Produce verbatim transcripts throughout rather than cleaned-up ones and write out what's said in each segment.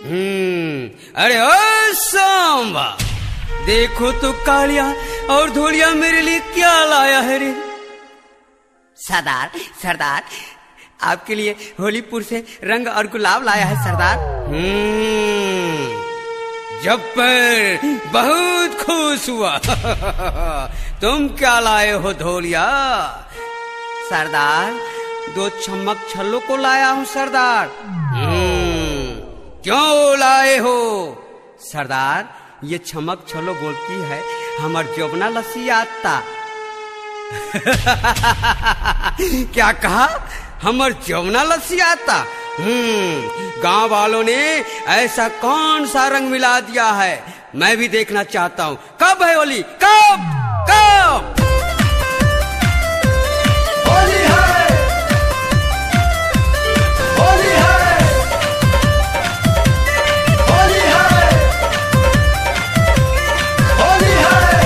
हम्म अरे ओ सांबा, देखो तो कालिया और धोलिया मेरे लिए क्या लाया है रे। सरदार सरदार आपके लिए होलीपुर से रंग और गुलाब लाया है सरदार। हम्म जब पर बहुत खुश हुआ। तुम क्या लाए हो धोलिया? सरदार दो चमक छल्लों को लाया हूँ सरदार। हम्म क्यों लाए हो सरदार? ये चमक छल्लो बोलती है हमार जबना लस्सी आता। क्या कहा? हमार जमुना लस्सी आता? हम्म गांव वालों ने ऐसा कौन सा रंग मिला दिया है, मैं भी देखना चाहता हूँ। कब है होली? कब कब होली है, होली है, होली है, होली है।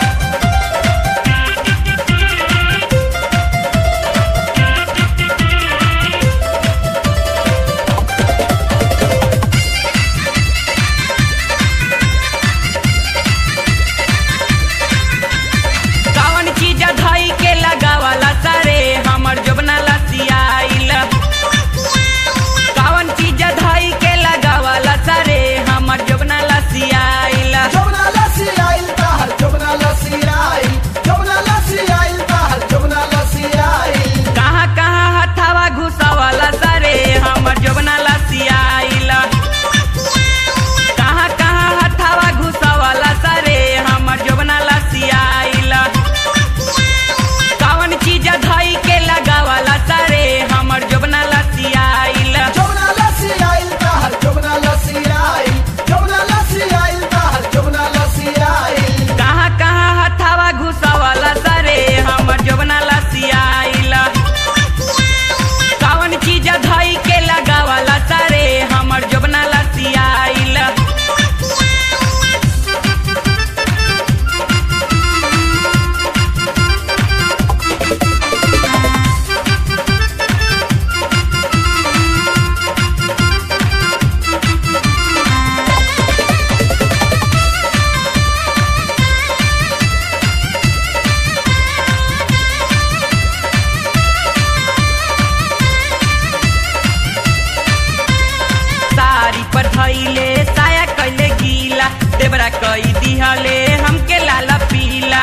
कई दिहले हमके लाला पीला,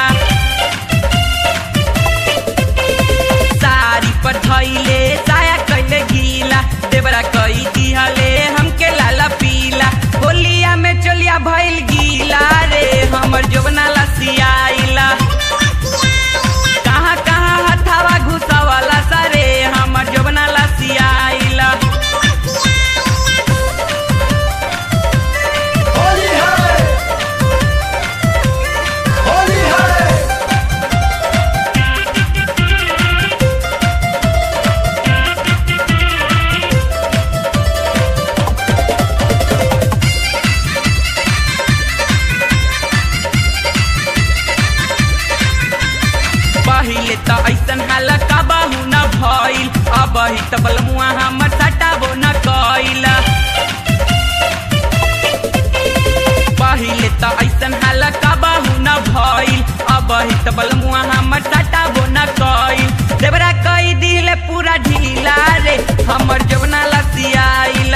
साड़ी पर धइले साया कैले गीला, देवरा कई दिहले हमके लाला पीला। होलिया में चलिया भइल गीला रे हमर जवना लसियाइला। कहाँ कहाँ हथावा घुसावाला सारे हमर जवना लसियाइला। पहिले त ऐसन हाल कबहू न भइल, अब ही त बलमुआ हमर सटाबो न कइल। पहिले त ऐसन हाल कबहू न भइल, अब ही त बलमुआ हमर सटाबो न कइल। देवरा कई दिले पूरा ढीला रे हमर जवना लसियाइल।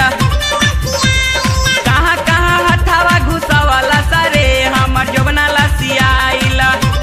कहाँ कहाँ हथावा घुसावाला सारे हमर जवना लसियाइल।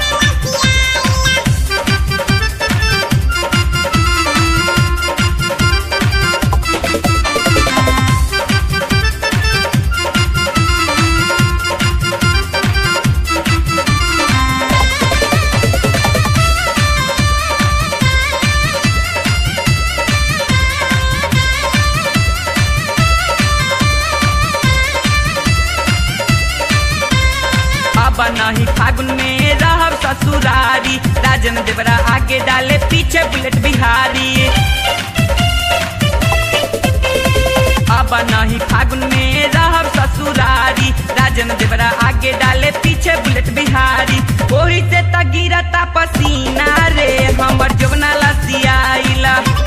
नहीं फागुन में रहब ससुरारी, राजन देवरा आगे डाले पीछे बुलेट बिहारी। अब नहीं फागुन में रहब ससुरारी, राजन देवरा आगे डाले पीछे बुलेट बिहारी। ओही से त गिरता पसीना रे हमर जवना लसियाइला।